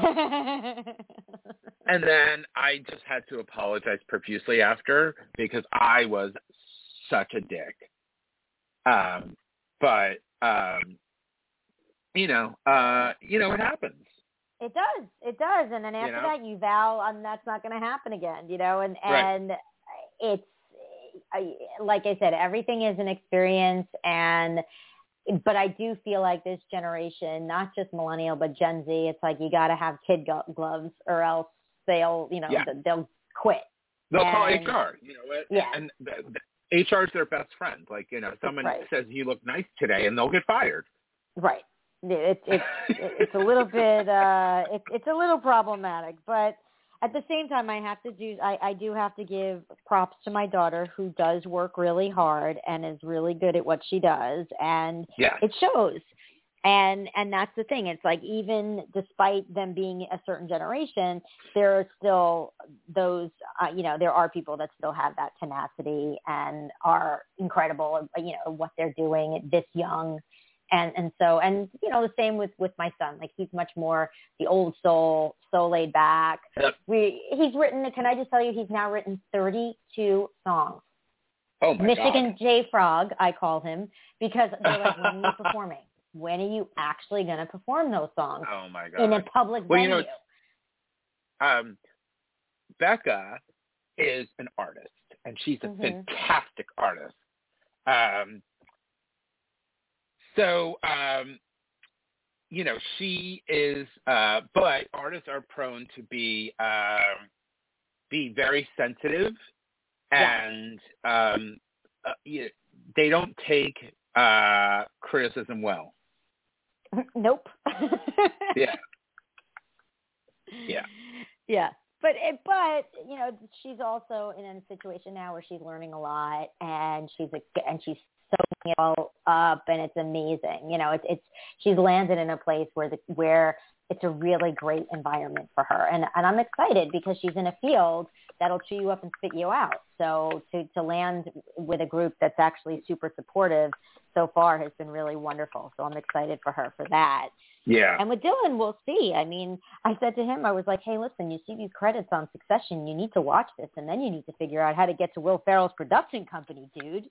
And then I just had to apologize profusely after because I was such a dick. Um, but, um, you know, uh, you know, it happens. It does. It does. And then after you know? that, you vow um, that's not going to happen again, you know, and, Right. and it's, I, like I said, everything is an experience. And, but I do feel like this generation, not just millennial, but Gen Z, it's like, you got to have kid go- gloves or else they'll, you know, Yeah. they'll quit. They'll and, call H R, you know, yeah. and the, the H R is their best friend. Like, you know, someone right. says you look nice today and they'll get fired. Right. It's it's it's a little bit uh it's it's a little problematic, but at the same time I have to do I, I do have to give props to my daughter who does work really hard and is really good at what she does, and yeah. it shows. And and that's the thing. It's like even despite them being a certain generation, there are still those uh, you know, there are people that still have that tenacity and are incredible, you know, what they're doing this young. And and so, and, you know, the same with, with my son. Like, he's much more the old soul, so laid back. Yep. We He's written, can I just tell you, he's now written thirty-two songs. Oh, my Michigan God. J Frog, I call him, because they're like, when are you performing? When are you actually going to perform those songs Oh, my God. in a public well, venue? You know, um, Becca is an artist, and she's a Mm-hmm. fantastic artist. Um So, um, you know, she is, uh, but artists are prone to be, um, be very sensitive, and yeah. um, uh, you, they don't take uh, criticism well. Nope. yeah. Yeah. Yeah. But, it, but you know, she's also in a situation now where she's learning a lot, and she's a, and she's soaking it all up, and it's amazing. You know, it's it's she's landed in a place where the where it's a really great environment for her, and and I'm excited because she's in a field that'll chew you up and spit you out. So to, to land with a group that's actually super supportive so far has been really wonderful. So I'm excited for her for that. Yeah. And with Dylan, we'll see. I mean, I said to him, I was like, hey, listen, you see these credits on Succession. You need to watch this, and then you need to figure out how to get to Will Ferrell's production company, dude.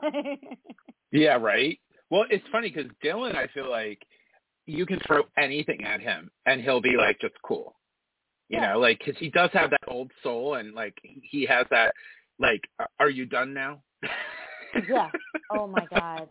Yeah, right. Well, it's funny because Dylan, I feel like you can throw anything at him, and he'll be like, just cool. You yeah. know, like, because he does have that old soul, and, like, he has that, like, are you done now? Yeah. Oh, my God.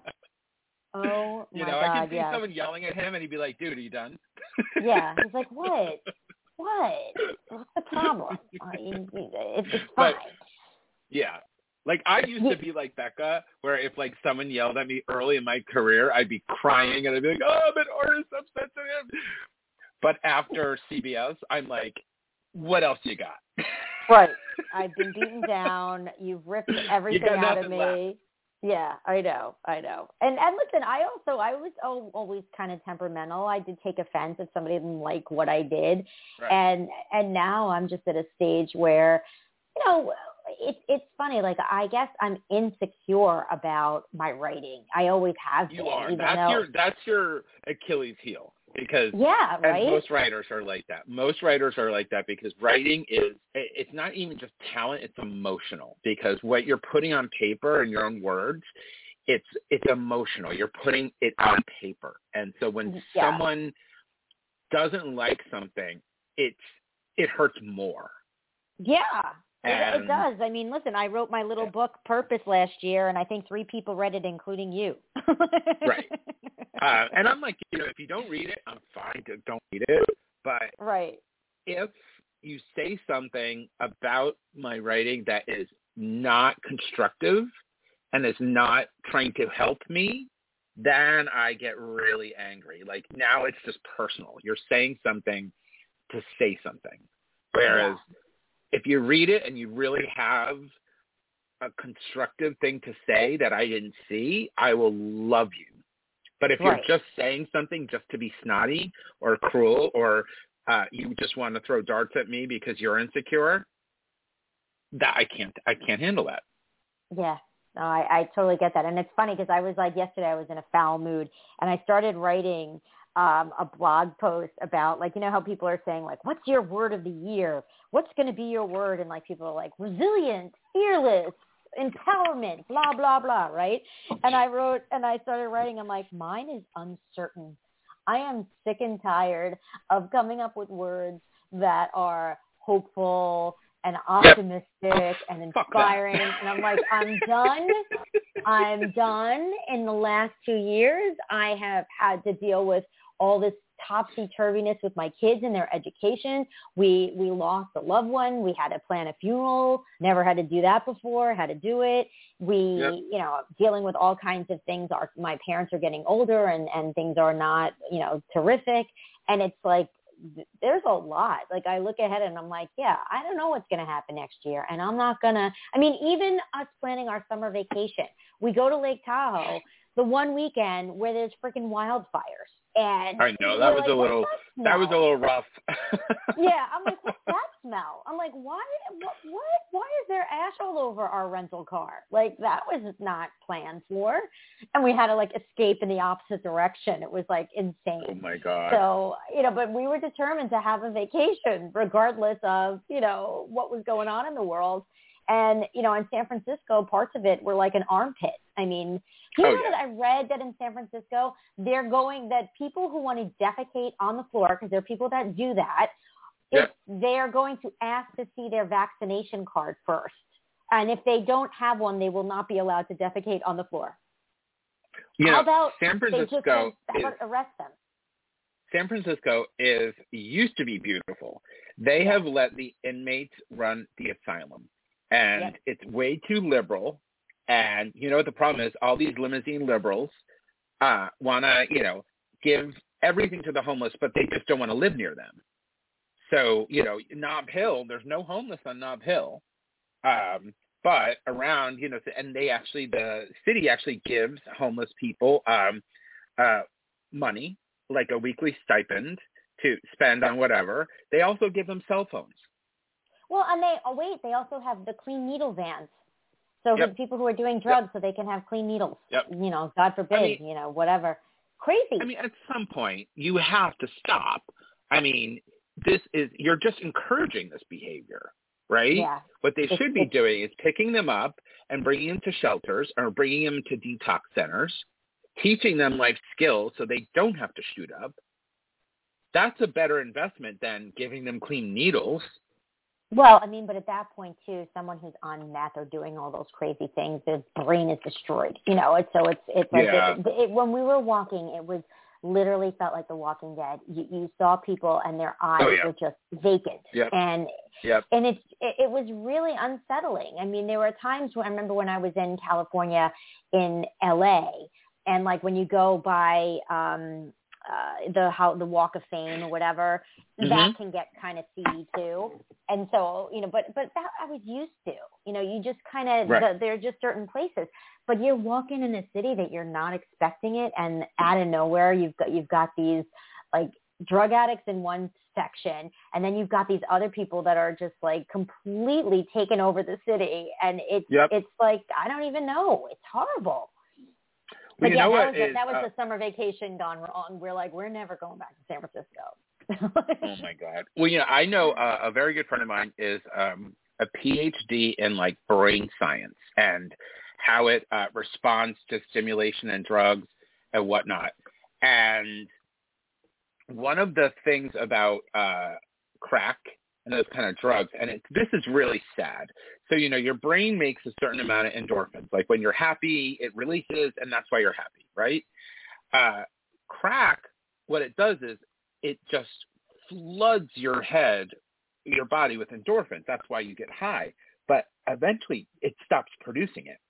Oh, my you know, God, I can see yes. someone yelling at him, and he'd be like, dude, are you done? Yeah. He's like, what? What? What's the problem? Uh, you, you, it's, it's fine. But, yeah. Like, I used to be like Becca, where if, like, someone yelled at me early in my career, I'd be crying, and I'd be like, oh, I'm an artist, I'm sensitive. But after C B S, I'm like, what else you got? Right. I've been beaten down. You've ripped everything out of me. Left. Yeah, I know. I know. And and listen, I also, I was always kind of temperamental. I did take offense if somebody didn't like what I did. Right. And and now I'm just at a stage where, you know, it's it's funny. Like, I guess I'm insecure about my writing. I always have been. You are. Even That's though, your that's your Achilles heel. Because yeah, right? and most writers are like that. Most writers are like that because writing is, it's not even just talent, it's emotional. Because what you're putting on paper in your own words, it's it's emotional. You're putting it on paper. And so when yeah. someone doesn't like something, it's it hurts more. Yeah. And, it, it does. I mean, listen, I wrote my little book, Purpose, last year, and I think three people read it, including you. Right. Uh, and I'm like, you know, if you don't read it, I'm fine. Don't read it. But right. if you say something about my writing that is not constructive and is not trying to help me, then I get really angry. Like, now it's just personal. You're saying something to say something. Whereas yeah. if you read it and you really have a constructive thing to say that I didn't see, I will love you. But if right. you're just saying something just to be snotty or cruel, or uh, you just want to throw darts at me because you're insecure, that I can't, I can't handle that. Yeah, no, I, I totally get that. And it's funny because I was like, yesterday I was in a foul mood and I started writing um, a blog post about, like, you know how people are saying, like, what's your word of the year? What's going to be your word? And like, people are like, resilient, fearless, empowerment, blah, blah, blah, right? And I wrote, and I started writing, I'm like, mine is uncertain. I am sick and tired of coming up with words that are hopeful and optimistic yep. and inspiring. And I'm like, I'm done. I'm done. In the last two years, I have had to deal with all this topsy-turviness with my kids and their education. We we lost a loved one. We had to plan a funeral. Never had to do that before. Had to do it. We, yep. you know, dealing with all kinds of things. Our my parents are getting older, and and things are not, you know, terrific. And it's like, there's a lot. Like, I look ahead and I'm like, yeah, I don't know what's going to happen next year. And I'm not going to, I mean, even us planning our summer vacation, we go to Lake Tahoe the one weekend where there's freaking wildfires. And I know that was like, a little, that, that was a little rough. Yeah. I'm like, what's that smell? I'm like, why, what, what, why is there ash all over our rental car? Like, that was not planned for. And we had to like escape in the opposite direction. It was like insane. Oh my God. So, you know, but we were determined to have a vacation regardless of, you know, what was going on in the world. And, you know, in San Francisco, parts of it were like an armpit. I mean, you oh, know yeah. that I read that in San Francisco, they're going, that people who want to defecate on the floor, because there are people that do that, yeah. if they are going to ask to see their vaccination card first. And if they don't have one, they will not be allowed to defecate on the floor. You How know, about San they just Francisco is, arrest them? San Francisco is used to be beautiful. They yeah. have let the inmates run the asylum. And yep. it's way too liberal. And you know what the problem is? All these limousine liberals uh, want to, you know, give everything to the homeless, but they just don't want to live near them. So, you know, Nob Hill, there's no homeless on Nob Hill. Um, but around, you know, and they actually, the city actually gives homeless people um, uh, money, like a weekly stipend to spend on whatever. They also give them cell phones. Well, and they, oh wait, they also have the clean needle vans. So Yep. for people who are doing drugs, Yep. so they can have clean needles. Yep. You know, God forbid, I mean, you know, whatever. Crazy. I mean, at some point, you have to stop. I mean, this is, you're just encouraging this behavior, right? Yeah. What they It's- should be it's- doing is picking them up and bringing them to shelters or bringing them to detox centers, teaching them life skills so they don't have to shoot up. That's a better investment than giving them clean needles. Well, I mean, but at that point too, someone who's on meth or doing all those crazy things, their brain is destroyed. You know, it's so it's it's like Yeah. it, it, when we were walking, it was literally felt like The Walking Dead. You, you saw people and their eyes Oh, yeah. were just vacant, Yep. and Yep. and it's it, it was really unsettling. I mean, there were times when I remember when I was in California, in L A, and like when you go by um, uh, the how the Walk of Fame or whatever, Mhm. that can get kind of seedy too. And so, you know, but but that I was used to. You know, you just kind of Right. the, there are just certain places. But you're walking in a city that you're not expecting it, and out of nowhere, you've got you've got these like drug addicts in one section, and then you've got these other people that are just like completely taking over the city, and it's Yep. it's like I don't even know. It's horrible. Well, But you yeah, know that what was the, is, that was uh, the summer vacation gone wrong. We're like, we're never going back to San Francisco. oh my God. Well, you know, I know uh, a very good friend of mine is um, a P H D in like brain science and how it uh, responds to stimulation and drugs and whatnot. And one of the things about uh, crack and those kind of drugs, and it, this is really sad. So, you know, your brain makes a certain amount of endorphins. Like when you're happy, it releases, and that's why you're happy, right? Uh, crack, what it does is it just floods your head, your body with endorphins. That's why you get high. But eventually it stops producing it.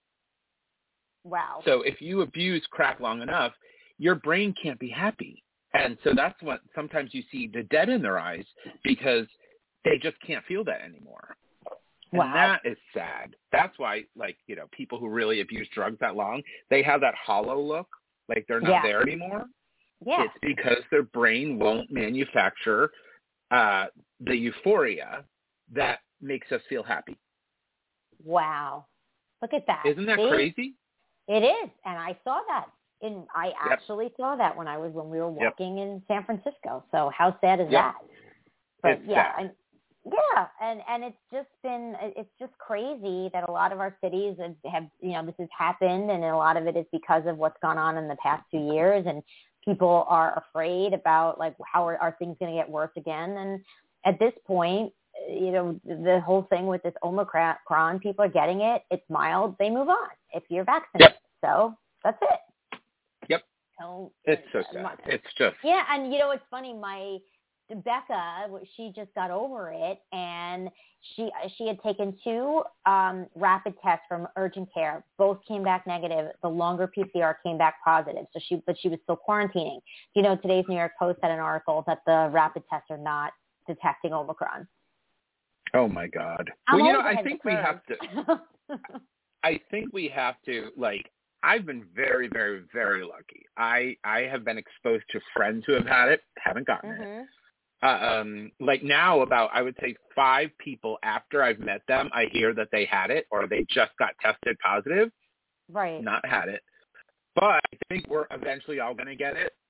Wow. So if you abuse crack long enough, your brain can't be happy. And so that's what sometimes you see the dead in their eyes because they just can't feel that anymore. And Wow. that is sad. That's why, like, you know, people who really abuse drugs that long, they have that hollow look, like they're not Yeah. there anymore. Yeah. It's because their brain won't manufacture uh, the euphoria that makes us feel happy. Wow. Look at that. Isn't that See? crazy? It is. And I saw that. And I Yep. actually saw that when I was when we were Yep. walking in San Francisco. So how sad is Yep. that? But It's yeah, sad. and yeah, and and it's just been it's just crazy that a lot of our cities have, have you know this has happened, and a lot of it is because of what's gone on in the past two years, and people are afraid about like how are, are things going to get worse again. And at this point, you know, the whole thing with this Omicron, people are getting it. It's mild. They move on if you're vaccinated. Yep. So that's it. Yep. So, It's so uh, sad. my- It's just yeah, and you know it's funny. My Becca, she just got over it, and she she had taken two um, rapid tests from urgent care. Both came back negative. The longer P C R came back positive. So she, but she was still quarantining. You know, today's New York Post had an article that the rapid tests are not detecting Omicron. oh my God. I'm well, you know, always I ahead of think the we curve. have to. I think we have to like. I've been very, very, very lucky. I I have been exposed to friends who have had it, haven't gotten it. Mm-hmm. Uh, um, like now, about I would say five people after I've met them, I hear that they had it or they just got tested positive, Right. not had it. But I think we're eventually all going to get it.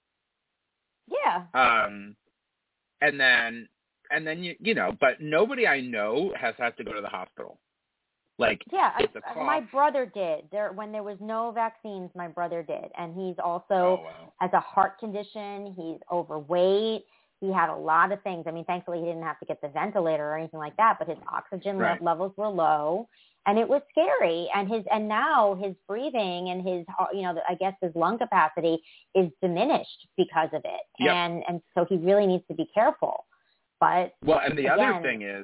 Yeah. Um, and then and then you you know, but nobody I know has had to go to the hospital. Like, Yeah, it's a I, cough. my brother did. There, when there was no vaccines, my brother did, and he's also Oh, wow. has a heart condition. He's overweight. He had a lot of things. I mean, thankfully, he didn't have to get the ventilator or anything like that. But his oxygen le- Right. levels were low, and it was scary. And his and now his breathing and his, you know, I guess his lung capacity is diminished because of it. Yep. And and so he really needs to be careful. But Well, and the again, other thing is,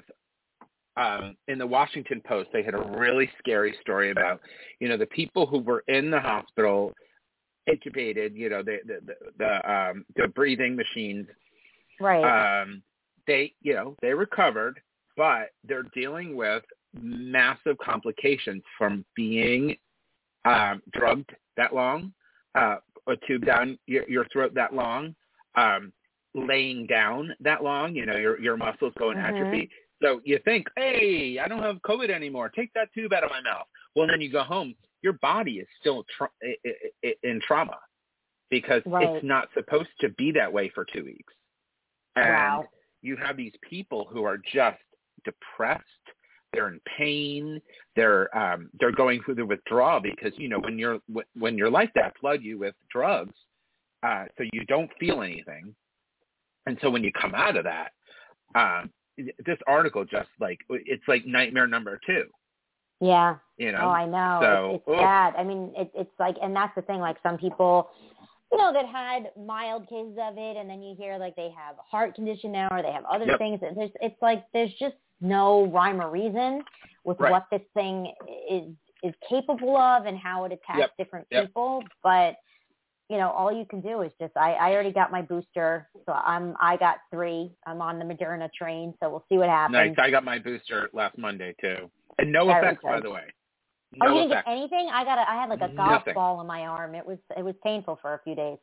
um, in the Washington Post, they had a really scary story about, you know, the people who were in the hospital, intubated, you know, the the the, the, um, the breathing machines. right. Um, they, you know, they recovered, but they're dealing with massive complications from being um, drugged that long, uh, a tube down your, your throat that long, um, laying down that long, you know, your your muscles go in Mhm. atrophy. So you think, hey, I don't have COVID anymore. Take that tube out of my mouth. Well, then you go home. Your body is still tra- in trauma because right. it's not supposed to be that way for two weeks. And wow. you have these people who are just depressed. They're in pain. They're um, they're going through the withdrawal because, you know, when you're when you're like that, flood you with drugs, uh, so you don't feel anything. And so when you come out of that, um, this article just like it's like nightmare number two. Yeah. You know. Oh, I know. So, it's it's sad. I mean, it, it's like, and that's the thing. Like some people, you know, that had mild cases of it, and then you hear like they have heart condition now, or they have other yep. things. And there's, it's like there's just no rhyme or reason with right. what this thing is is capable of and how it attacks yep. different yep. people. But you know, all you can do is just, I, I already got my booster, so I'm, I got three. I'm on the Moderna train, so we'll see what happens. Nice. I got my booster last Monday too, and no Very effects, good. by the way. No oh, you didn't effects. get anything? I got, a, I had like a golf Nothing. ball in my arm. It was, it was painful for a few days.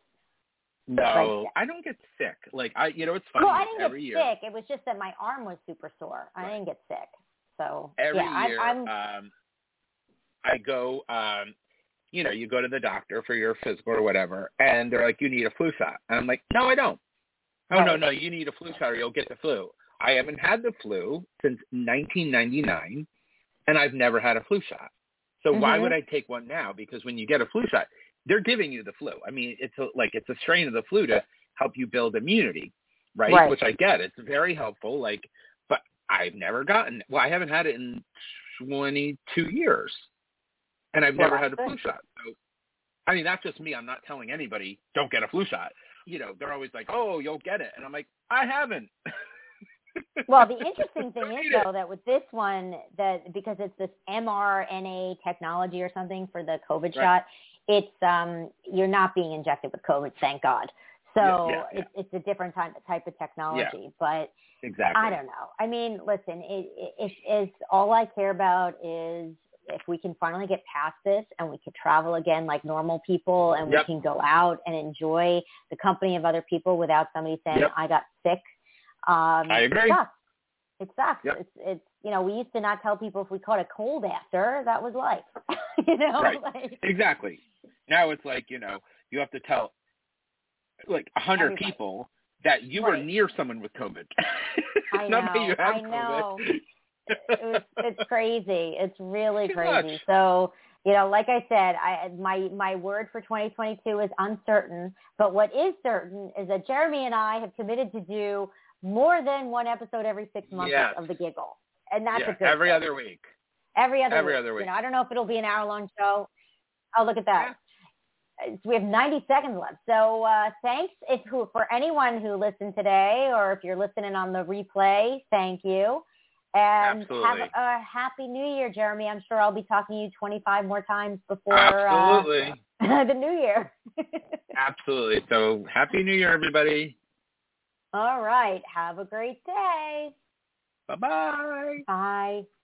No, but, I don't get sick. Like I, you know, it's funny. Well, I didn't every get year, sick. It was just that my arm was super sore. I right. didn't get sick. So every yeah, year, I'm, I'm um, I go. Um, you know, you go to the doctor for your physical or whatever, and they're like, you need a flu shot. And I'm like, no, I don't. Oh, right. no, no, you need a flu shot or you'll get the flu. I haven't had the flu since nineteen ninety-nine, and I've never had a flu shot. So mm-hmm. why would I take one now? Because when you get a flu shot, they're giving you the flu. I mean, it's a, like it's a strain of the flu to help you build immunity, right? right? Which I get. It's very helpful. Like, but I've never gotten, well, I haven't had it in twenty-two years. And I've well, never had a good. flu shot. So, I mean, that's just me. I'm not telling anybody, don't get a flu shot. You know, they're always like, oh, you'll get it. And I'm like, I haven't. Well, the interesting thing is, though, that with this one, that because it's this mRNA technology or something for the COVID right. shot, it's um, you're not being injected with COVID, thank God. So yeah, yeah, yeah. It's, it's a different type, type of technology. Yeah. But exactly. I don't know. I mean, listen, it, it, it's, it's all I care about is if we can finally get past this and we can travel again like normal people and yep. we can go out and enjoy the company of other people without somebody saying, yep. I got sick. Um, I agree. It sucks. It sucks. Yep. It's, it's, you know, we used to not tell people if we caught a cold after. That was life. you know? Right. Like, exactly. Now it's like, you know, you have to tell like a hundred people that you right. were near someone with COVID. I Not know. that you have I know. COVID. it was, it's crazy. It's really Too crazy. much. So, you know, like I said, I my my word for twenty twenty-two is uncertain. But what is certain is that Jeremy and I have committed to do more than one episode every six months yes. of The Giggle, and that's yeah, a good every thing. other week. Every other every week. other week. You know, I don't know if it'll be an hour long show. Oh, look at that. Yeah. We have ninety seconds left. So uh, thanks if who, for anyone who listened today, or if you're listening on the replay, thank you. And Absolutely. have a happy new year, Jeremy. I'm sure I'll be talking to you twenty-five more times before Absolutely. Uh, the new year. Absolutely. So happy new year, everybody. All right. Have a great day. Bye-bye. Bye.